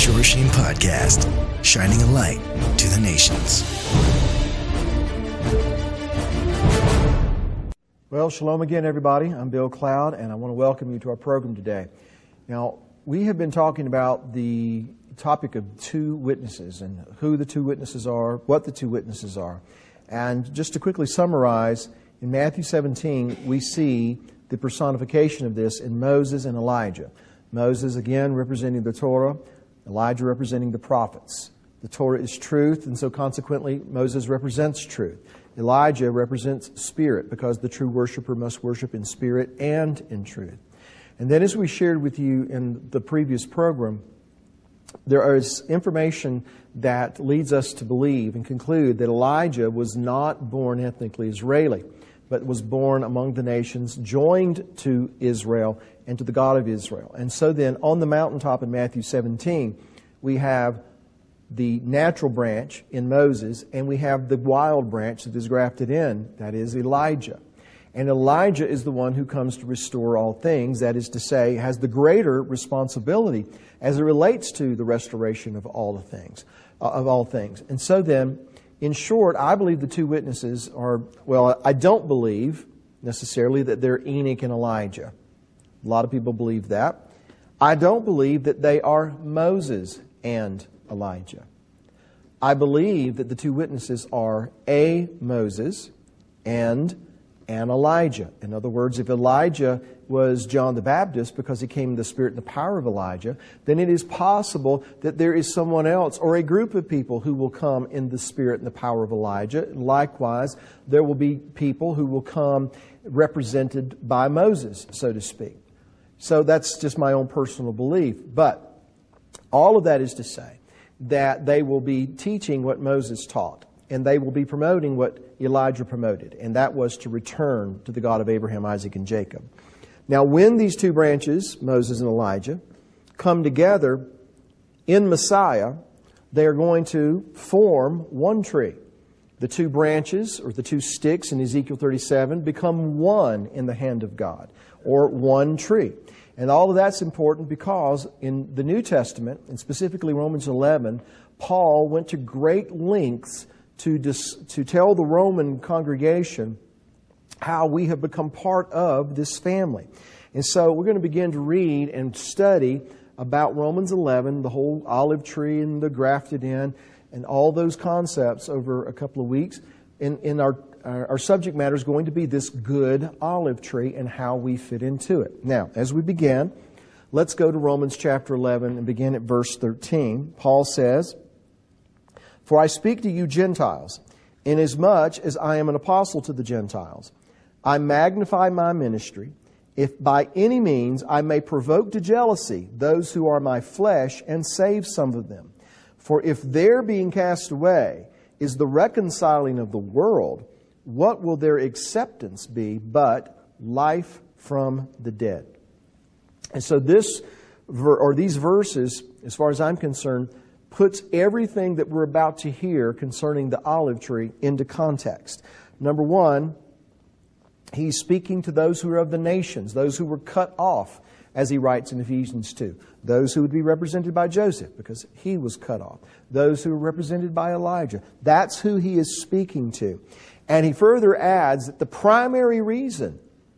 Shore Sheen Podcast, shining a light to the nations. Well, shalom again, everybody. I'm Bill Cloud, and I want to welcome you to our program today. Now, we have been talking about the topic of two witnesses and who the two witnesses are, what the two witnesses are. And just to quickly summarize, in Matthew 17, we see the personification of this in Moses and Elijah. Moses, again, representing the Torah, Elijah representing the prophets. The Torah is truth, and so consequently, Moses represents truth. Elijah represents spirit, because the true worshiper must worship in spirit and in truth. And then, as we shared with you in the previous program, there is information that leads us to believe and conclude that Elijah was not born ethnically Israeli, but was born among the nations, joined to Israel and to the God of Israel. And so then, on the mountaintop in Matthew 17, we have the natural branch in Moses, and we have the wild branch that is grafted in, that is Elijah. And Elijah is the one who comes to restore all things, that is to say, has the greater responsibility as it relates to the restoration of all things. And so then, in short, I believe the two witnesses are, well, I don't believe necessarily that they're Enoch and Elijah. A lot of people believe that. I don't believe that they are Moses and Elijah. I believe that the two witnesses are a Moses and an Elijah. In other words, if Elijah was John the Baptist because he came in the spirit and the power of Elijah, then it is possible that there is someone else or a group of people who will come in the spirit and the power of Elijah. Likewise, there will be people who will come represented by Moses, so to speak. So that's just my own personal belief. But all of that is to say that they will be teaching what Moses taught, and they will be promoting what Elijah promoted, and that was to return to the God of Abraham, Isaac, and Jacob. Now, when these two branches, Moses and Elijah, come together in Messiah, they are going to form one tree. The two branches, or the two sticks in Ezekiel 37, become one in the hand of God, or one tree. And all of that's important because in the New Testament, and specifically Romans 11, Paul went to great lengths to tell the Roman congregation how we have become part of this family. And so we're going to begin to read and study about Romans 11, the whole olive tree and the grafted in, and all those concepts over a couple of weeks. In our subject matter is going to be this good olive tree and how we fit into it. Now, as we begin, let's go to Romans chapter 11 and begin at verse 13. Paul says, "For I speak to you Gentiles, inasmuch as I am an apostle to the Gentiles. I magnify my ministry, if by any means I may provoke to jealousy those who are my flesh and save some of them. For if their being cast away is the reconciling of the world, what will their acceptance be but life from the dead?" And so these verses, as far as I'm concerned, puts everything that we're about to hear concerning the olive tree into context. Number one, he's speaking to those who are of the nations, those who were cut off, as he writes in Ephesians 2. Those who would be represented by Joseph, because he was cut off. Those who are represented by Elijah. That's who he is speaking to. And he further adds that the primary reason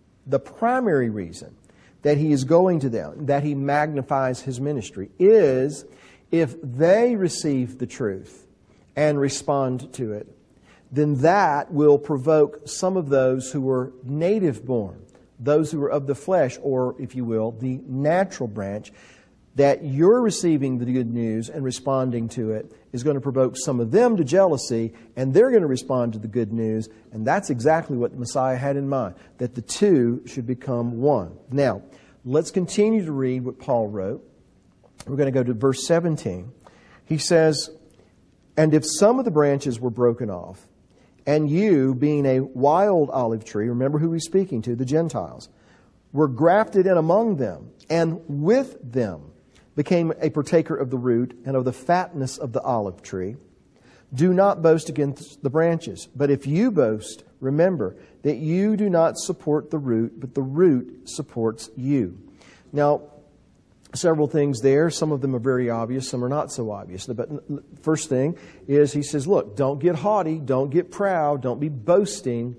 that he is going to them, that he magnifies his ministry, is if they receive the truth and respond to it, then that will provoke some of those who were native born, those who are of the flesh, or, if you will, the natural branch, that you're receiving the good news and responding to it is going to provoke some of them to jealousy, and they're going to respond to the good news, and that's exactly what the Messiah had in mind, that the two should become one. Now, let's continue to read what Paul wrote. We're going to go to verse 17. He says, "And if some of the branches were broken off, and you, being a wild olive tree," remember who he's speaking to, the Gentiles, "were grafted in among them, and with them became a partaker of the root and of the fatness of the olive tree, do not boast against the branches. But if you boast, remember that you do not support the root, but the root supports you." Now, several things there. Some of them are very obvious, some are not so obvious. But first thing is he says, look, don't get haughty, don't get proud, don't be boasting,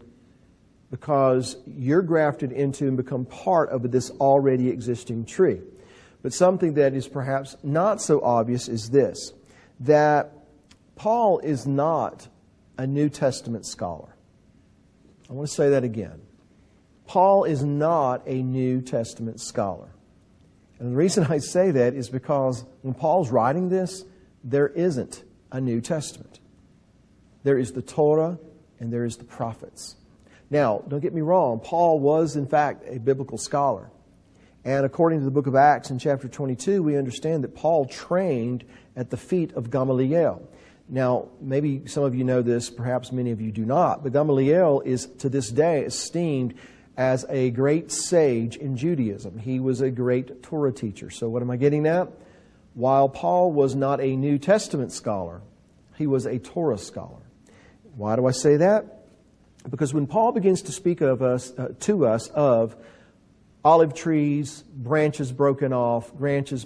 because you're grafted into and become part of this already existing tree. But something that is perhaps not so obvious is this, that Paul is not a New Testament scholar. I want to say that again. Paul is not a New Testament scholar. And the reason I say that is because when Paul's writing this, there isn't a New Testament. There is the Torah and there is the prophets. Now, don't get me wrong, Paul was in fact a biblical scholar. And according to the book of Acts in chapter 22, we understand that Paul trained at the feet of Gamaliel. Now, maybe some of you know this, perhaps many of you do not, but Gamaliel is to this day esteemed as a great sage in Judaism. He was a great Torah teacher. So what am I getting at? While Paul was not a New Testament scholar, he was a Torah scholar. Why do I say that? Because when Paul begins to speak of us, to us of olive trees, branches broken off, branches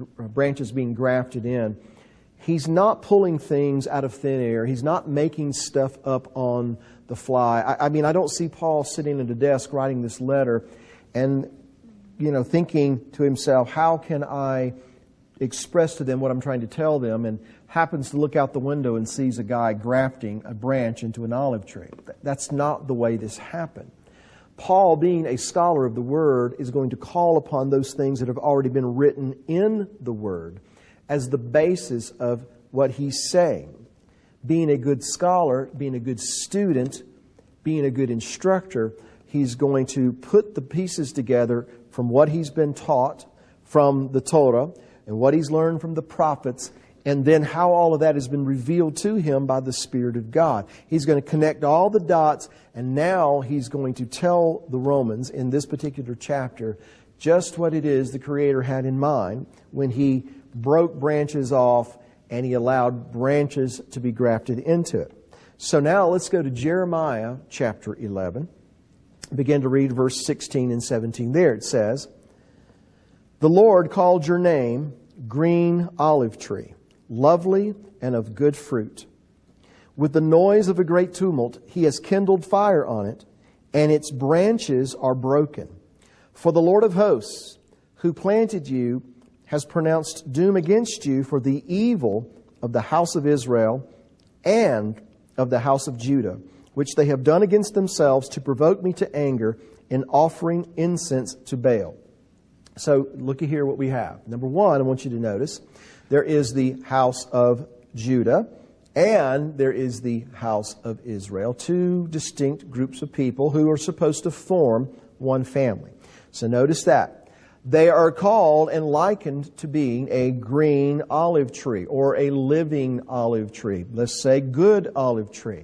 being grafted in, he's not pulling things out of thin air. He's not making stuff up on the fly. I mean, I don't see Paul sitting at a desk writing this letter and, thinking to himself, how can I express to them what I'm trying to tell them, and happens to look out the window and sees a guy grafting a branch into an olive tree. That's not the way this happened. Paul, being a scholar of the Word, is going to call upon those things that have already been written in the Word as the basis of what he's saying. Being a good scholar, being a good student, being a good instructor, he's going to put the pieces together from what he's been taught from the Torah and what he's learned from the prophets, and then how all of that has been revealed to him by the Spirit of God. He's going to connect all the dots, and now he's going to tell the Romans in this particular chapter just what it is the Creator had in mind when He broke branches off and He allowed branches to be grafted into it. So now let's go to Jeremiah chapter 11. Begin to read verse 16 and 17 there. It says, "The Lord called your name green olive tree, lovely and of good fruit. With the noise of a great tumult, He has kindled fire on it, and its branches are broken. For the Lord of hosts, who planted you, has pronounced doom against you for the evil of the house of Israel and of the house of Judah, which they have done against themselves to provoke me to anger in offering incense to Baal." So look at here what we have. Number one, I want you to notice, there is the house of Judah and there is the house of Israel, two distinct groups of people who are supposed to form one family. So notice that. They are called and likened to being a green olive tree or a living olive tree. Let's say good olive tree.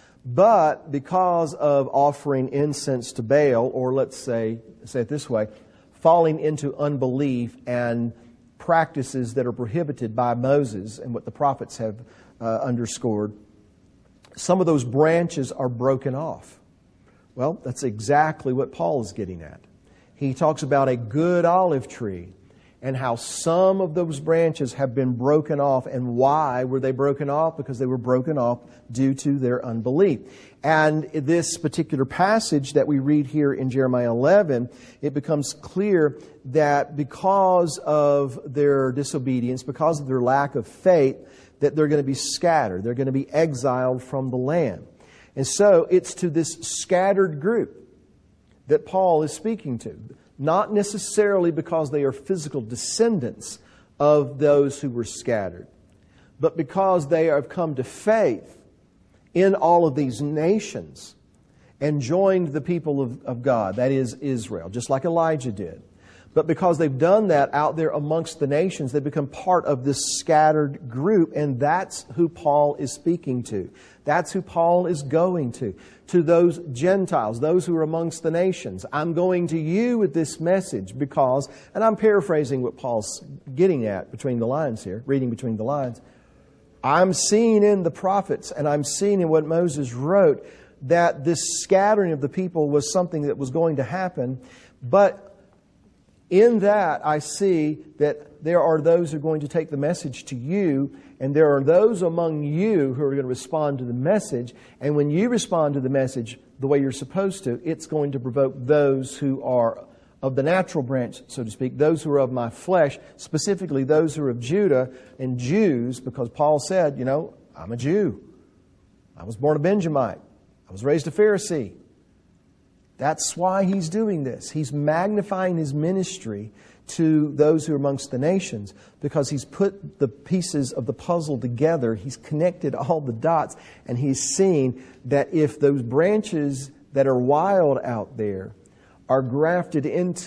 But because of offering incense to Baal, or let's say it this way, falling into unbelief and practices that are prohibited by Moses and what the prophets have underscored, some of those branches are broken off. Well, that's exactly what Paul is getting at. He talks about a good olive tree and how some of those branches have been broken off. And why were they broken off? Because they were broken off due to their unbelief. And this particular passage that we read here in Jeremiah 11, it becomes clear that because of their disobedience, because of their lack of faith, that they're going to be scattered. They're going to be exiled from the land. And so it's to this scattered group that Paul is speaking to. Not necessarily because they are physical descendants of those who were scattered, but because they have come to faith in all of these nations and joined the people of God, that is Israel, just like Elijah did. But because they've done that out there amongst the nations, they become part of this scattered group, and that's who Paul is speaking to. That's who Paul is going to those Gentiles, those who are amongst the nations. I'm going to you with this message because, and I'm paraphrasing what Paul's getting at between the lines here, reading between the lines. I'm seeing in the prophets and I'm seeing in what Moses wrote that this scattering of the people was something that was going to happen, but In that, I see that there are those who are going to take the message to you, and there are those among you who are going to respond to the message. And when you respond to the message the way you're supposed to, it's going to provoke those who are of the natural branch, so to speak, those who are of my flesh, specifically those who are of Judah and Jews, because Paul said, I'm a Jew. I was born a Benjamite. I was raised a Pharisee. That's why he's doing this. He's magnifying his ministry to those who are amongst the nations, because he's put the pieces of the puzzle together. He's connected all the dots, and he's seen that if those branches that are wild out there are grafted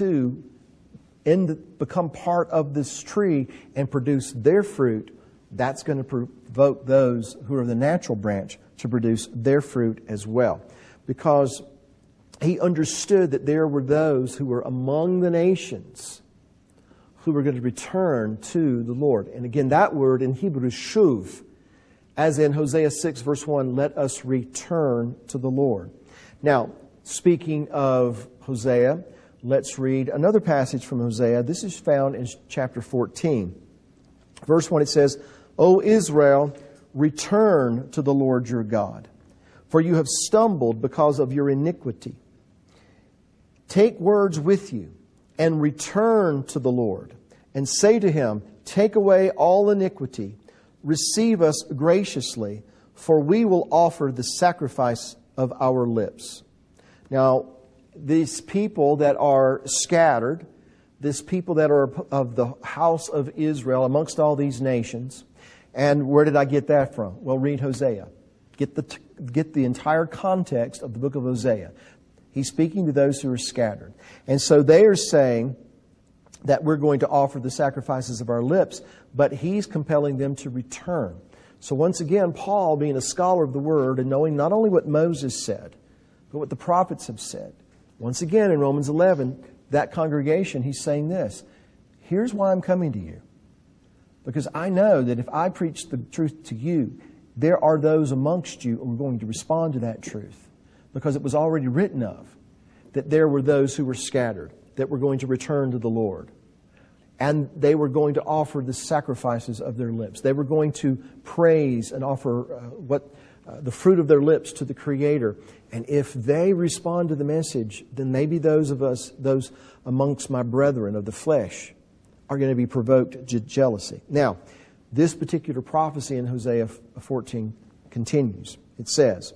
become part of this tree and produce their fruit, that's going to provoke those who are the natural branch to produce their fruit as well. Because he understood that there were those who were among the nations who were going to return to the Lord. And again, that word in Hebrew is shuv, as in Hosea 6 verse 1, let us return to the Lord. Now, speaking of Hosea, let's read another passage from Hosea. This is found in chapter 14. Verse 1, it says, O Israel, return to the Lord your God, for you have stumbled because of your iniquity. Take words with you and return to the Lord and say to Him, take away all iniquity, receive us graciously, for we will offer the sacrifice of our lips. Now, these people that are scattered, these people that are of the house of Israel amongst all these nations, and where did I get that from? Well, read Hosea. Get the entire context of the book of Hosea. He's speaking to those who are scattered. And so they are saying that we're going to offer the sacrifices of our lips, but he's compelling them to return. So once again, Paul, being a scholar of the Word and knowing not only what Moses said, but what the prophets have said, once again in Romans 11, that congregation, he's saying this, here's why I'm coming to you. Because I know that if I preach the truth to you, there are those amongst you who are going to respond to that truth. Because it was already written of that there were those who were scattered, that were going to return to the Lord. And they were going to offer the sacrifices of their lips. They were going to praise and offer the fruit of their lips to the Creator. And if they respond to the message, then maybe those of us, those amongst my brethren of the flesh, are going to be provoked to jealousy. Now, this particular prophecy in Hosea 14 continues. It says,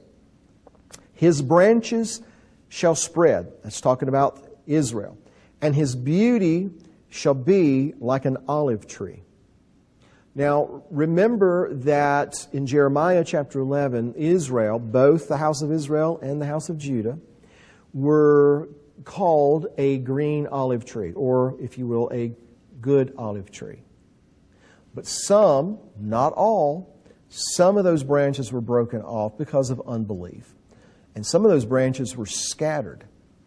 His branches shall spread. That's talking about Israel. And His beauty shall be like an olive tree. Now, remember that in Jeremiah chapter 11, Israel, both the house of Israel and the house of Judah, were called a green olive tree, or, if you will, a good olive tree. But some, not all, some of those branches were broken off because of unbelief. And some of those branches were scattered.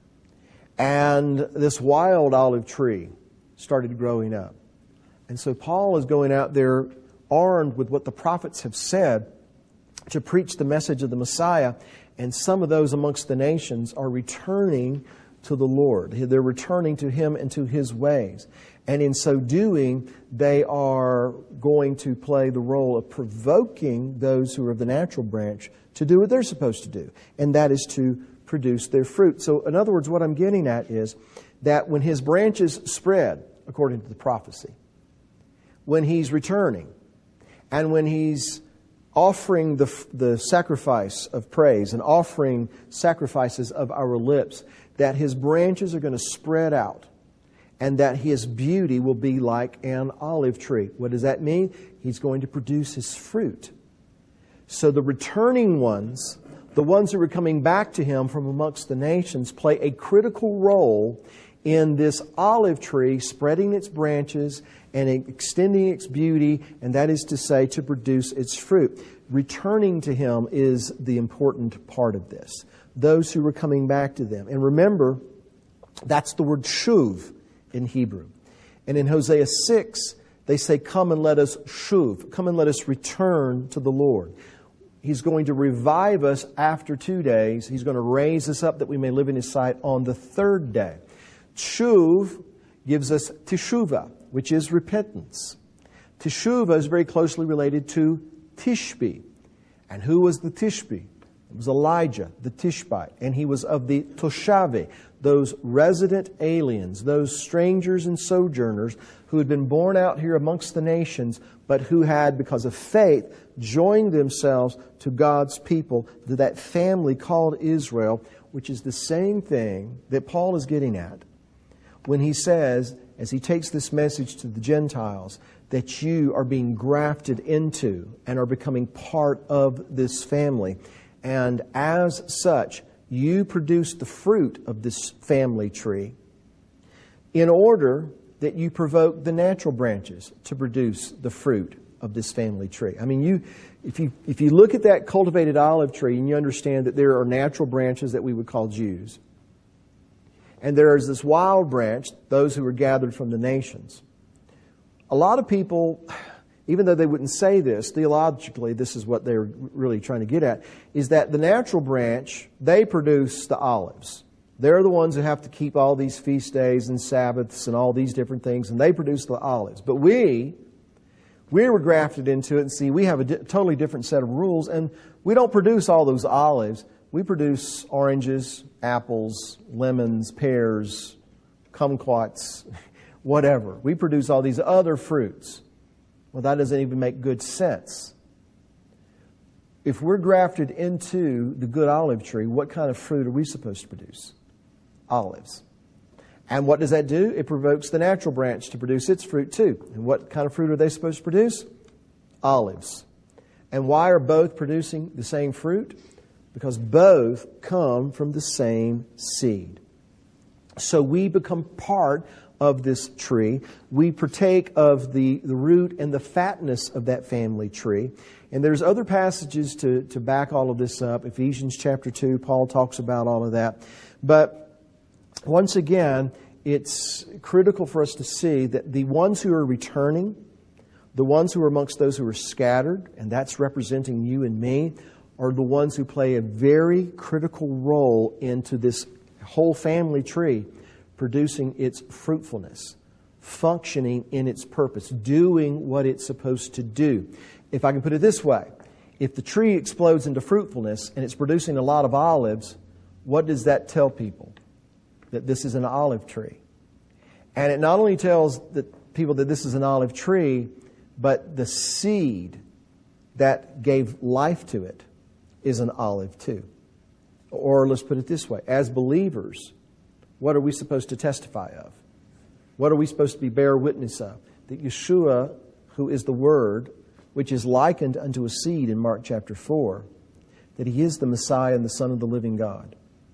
And this wild olive tree started growing up. And so Paul is going out there armed with what the prophets have said to preach the message of the Messiah. And some of those amongst the nations are returning to the Lord. They're returning to Him and to His ways. And in so doing, they are going to play the role of provoking those who are of the natural branch to do what they're supposed to do. And that is to produce their fruit. So in other words, what I'm getting at is that when His branches spread, according to the prophecy, when He's returning, and when He's offering the sacrifice of praise and offering sacrifices of our lips, that His branches are going to spread out and that His beauty will be like an olive tree. What does that mean? He's going to produce His fruit. So the returning ones, the ones who are coming back to Him from amongst the nations, play a critical role in this olive tree spreading its branches and extending its beauty, and that is to say, to produce its fruit. Returning to Him is the important part of this. Those who are coming back to them. And remember, that's the word shuv in Hebrew. And in Hosea 6, they say, come and let us shuv. Come and let us return to the Lord. He's going to revive us after 2 days. He's going to raise us up that we may live in His sight on the third day. Shuv gives us teshuvah, which is repentance. Teshuvah is very closely related to Tishbi. And who was the Tishbi? It was Elijah, the Tishbite. And he was of the Toshavi, those resident aliens, those strangers and sojourners who had been born out here amongst the nations, but who had, because of faith, joined themselves to God's people, to that family called Israel, which is the same thing that Paul is getting at when he says, as he takes this message to the Gentiles, that you are being grafted into and are becoming part of this family. And as such, you produce the fruit of this family tree in order that you provoke the natural branches to produce the fruit of this family tree. I mean, if you look at that cultivated olive tree and you understand that there are natural branches that we would call Jews, and there is this wild branch, those who were gathered from the nations. A lot of people, even though they wouldn't say this, theologically, this is what they're really trying to get at, is that the natural branch, they produce the olives. They're the ones who have to keep all these feast days and Sabbaths and all these different things, and they produce the olives. But we were grafted into it, and see, we have a totally different set of rules, and we don't produce all those olives. We produce oranges, apples, lemons, pears, kumquats, whatever. We produce all these other fruits. Well, that doesn't even make good sense. If we're grafted into the good olive tree, what kind of fruit are we supposed to produce? Olives. And what does that do? It provokes the natural branch to produce its fruit too. And what kind of fruit are they supposed to produce? Olives. And why are both producing the same fruit? Because both come from the same seed. So we become part of this tree. We partake of the root and the fatness of that family tree. And there's other passages to back all of this up. Ephesians chapter 2, Paul talks about all of that. But once again, it's critical for us to see that the ones who are returning, the ones who are amongst those who are scattered, and that's representing you and me, are the ones who play a very critical role into this whole family tree, producing its fruitfulness, functioning in its purpose, doing what it's supposed to do. If I can put it this way, if the tree explodes into fruitfulness and it's producing a lot of olives, what does that tell people? That this is an olive tree. And it not only tells the people that this is an olive tree, but the seed that gave life to it is an olive too. Or let's put it this way, as believers, what are we supposed to testify of? What are we supposed to bear witness of? That Yeshua, who is the Word, which is likened unto a seed in Mark chapter 4, that He is the Messiah and the Son of the living God.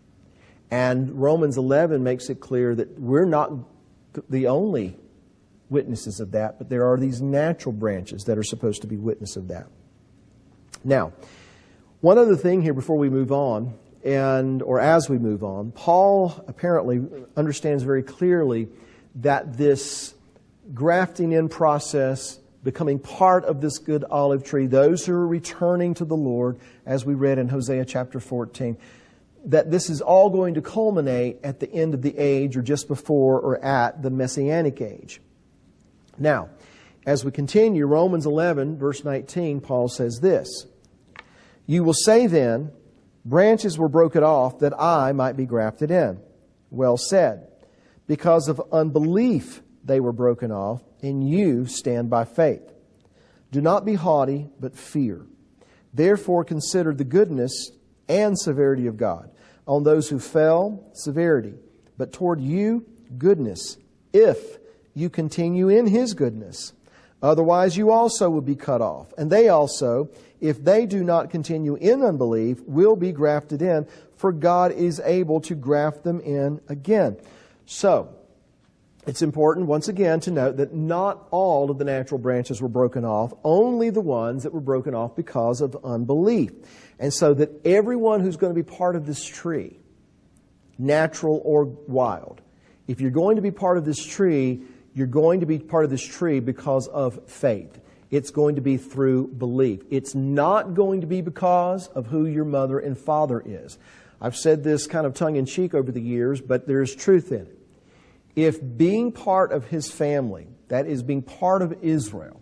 And Romans 11 makes it clear that we're not the only witnesses of that, but there are these natural branches that are supposed to be witness of that. Now, one other thing here before we move on, or as we move on, Paul apparently understands very clearly that this grafting in process, becoming part of this good olive tree, those who are returning to the Lord, as we read in Hosea chapter 14, that this is all going to culminate at the end of the age or just before or at the Messianic age. Now, as we continue, Romans 11, verse 19, Paul says this, "You will say then, branches were broken off that I might be grafted in. Well said. Because of unbelief they were broken off, and you stand by faith. Do not be haughty, but fear. Therefore consider the goodness and severity of God. On those who fell, severity, but toward you, goodness, if you continue in His goodness. Otherwise you also will be cut off. And they also, if they do not continue in unbelief, will be grafted in, for God is able to graft them in again." So, it's important once again to note that not all of the natural branches were broken off, only the ones that were broken off because of unbelief. And so that everyone who's going to be part of this tree, natural or wild, if you're going to be part of this tree, you're going to be part of this tree because of faith. It's going to be through belief. It's not going to be because of who your mother and father is. I've said this kind of tongue-in-cheek over the years, but there's truth in it. If being part of his family, that is, being part of Israel,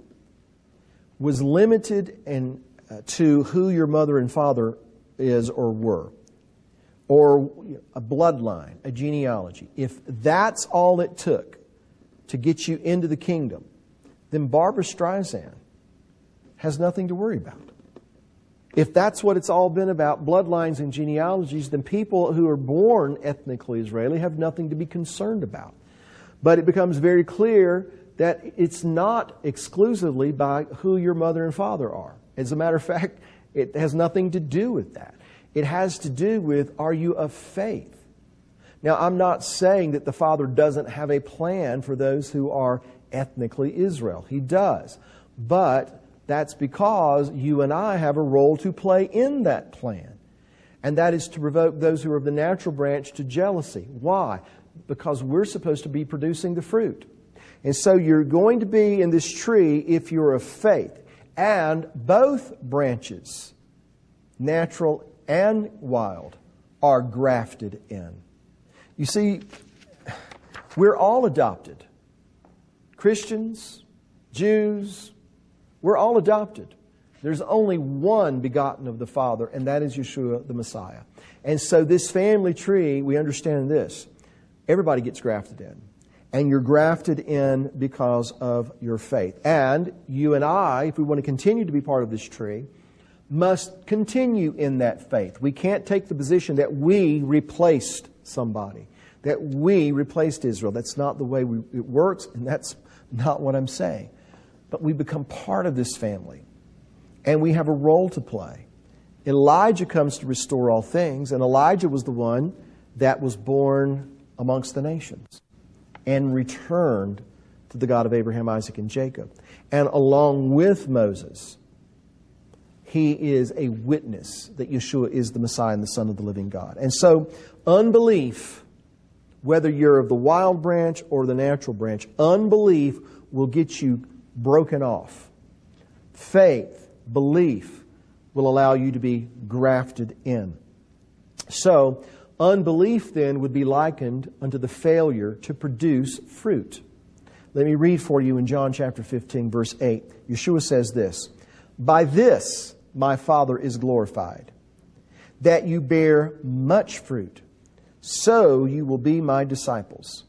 was limited to who your mother and father is or were, or a bloodline, a genealogy, if that's all it took to get you into the kingdom, then Barbra Streisand has nothing to worry about. If that's what it's all been about, bloodlines and genealogies, then people who are born ethnically Israeli have nothing to be concerned about. But it becomes very clear that it's not exclusively by who your mother and father are. As a matter of fact, it has nothing to do with that. It has to do with, are you of faith? Now, I'm not saying that the Father doesn't have a plan for those who are ethnically Israel. He does. But that's because you and I have a role to play in that plan. And that is to provoke those who are of the natural branch to jealousy. Why? Because we're supposed to be producing the fruit. And so you're going to be in this tree if you're of faith. And both branches, natural and wild, are grafted in. You see, we're all adopted. Christians, Jews, we're all adopted. There's only one begotten of the Father, and that is Yeshua the Messiah. And so this family tree, we understand this. Everybody gets grafted in. And you're grafted in because of your faith. And you and I, if we want to continue to be part of this tree, must continue in that faith. We can't take the position that we replaced somebody, that we replaced Israel. That's not the way it works, and that's not what I'm saying. But we become part of this family, and we have a role to play. Elijah comes to restore all things, and Elijah was the one that was born amongst the nations and returned to the God of Abraham, Isaac, and Jacob. And along with Moses, he is a witness that Yeshua is the Messiah and the Son of the living God. And so unbelief, whether you're of the wild branch or the natural branch, unbelief will get you broken off. Faith, belief, will allow you to be grafted in. So, unbelief then would be likened unto the failure to produce fruit. Let me read for you in John chapter 15, verse 8. Yeshua says this, "By this my Father is glorified, that you bear much fruit, so you will be my disciples."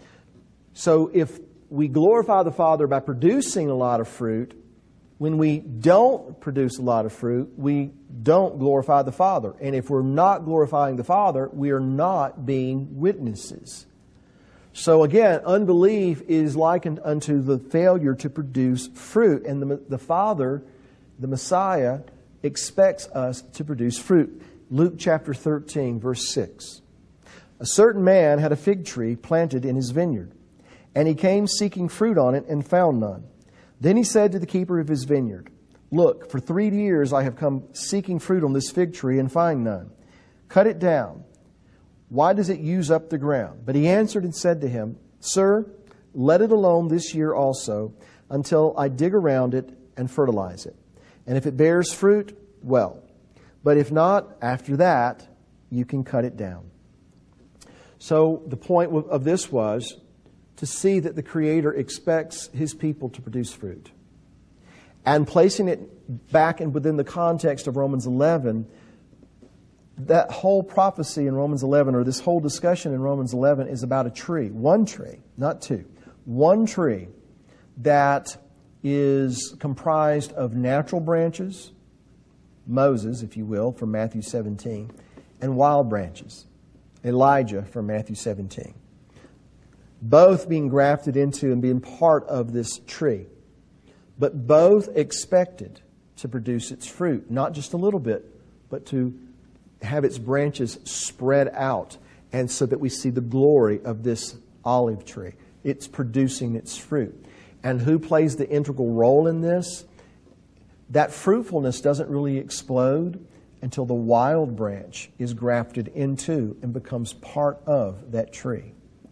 So if we glorify the Father by producing a lot of fruit, when we don't produce a lot of fruit, we don't glorify the Father. And if we're not glorifying the Father, we are not being witnesses. So again, unbelief is likened unto the failure to produce fruit. And the Father, the Messiah, expects us to produce fruit. Luke chapter 13, verse 6. "A certain man had a fig tree planted in his vineyard, and he came seeking fruit on it and found none. Then he said to the keeper of his vineyard, 'Look, for 3 years I have come seeking fruit on this fig tree and find none. Cut it down. Why does it use up the ground?' But he answered and said to him, 'Sir, let it alone this year also, until I dig around it and fertilize it. And if it bears fruit, well. But if not, after that, you can cut it down.'" So the point of this was to see that the Creator expects His people to produce fruit. And placing it back and within the context of Romans 11, that whole prophecy in Romans 11, or this whole discussion in Romans 11, is about a tree. One tree, not two. One tree that is comprised of natural branches, Moses, if you will, from Matthew 17, and wild branches, Elijah from Matthew 17. Both being grafted into and being part of this tree, but both expected to produce its fruit, not just a little bit, but to have its branches spread out, and so that we see the glory of this olive tree. It's producing its fruit. And who plays the integral role in this? That fruitfulness doesn't really explode until the wild branch is grafted into and becomes part of that tree.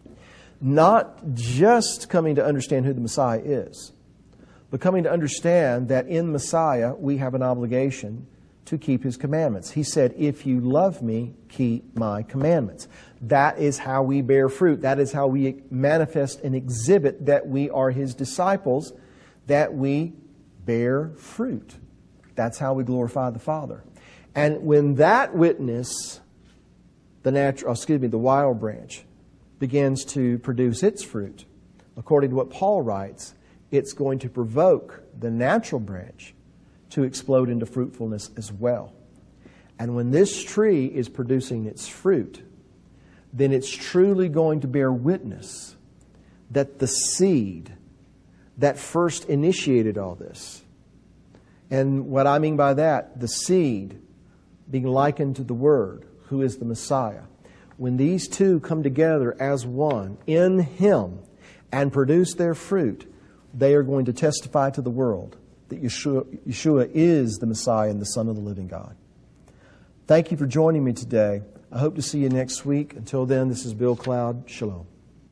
Not just coming to understand who the Messiah is, but coming to understand that in Messiah we have an obligation to keep his commandments. He said, if you love me, keep my commandments. That is how we bear fruit. That is how we manifest and exhibit that we are his disciples, that we bear fruit. That's how we glorify the Father. And when that witness, the wild branch, begins to produce its fruit, according to what Paul writes, it's going to provoke the natural branch to explode into fruitfulness as well. And when this tree is producing its fruit, then it's truly going to bear witness that the seed that first initiated all this, and what I mean by that, the seed being likened to the Word, who is the Messiah, when these two come together as one in Him and produce their fruit, they are going to testify to the world that Yeshua is the Messiah and the Son of the living God. Thank you for joining me today. I hope to see you next week. Until then, this is Bill Cloud. Shalom.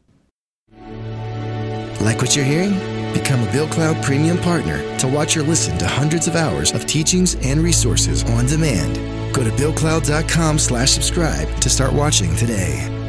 Like what you're hearing? Become a Bill Cloud Premium Partner to watch or listen to hundreds of hours of teachings and resources on demand. Go to BillCloud.com/subscribe to start watching today.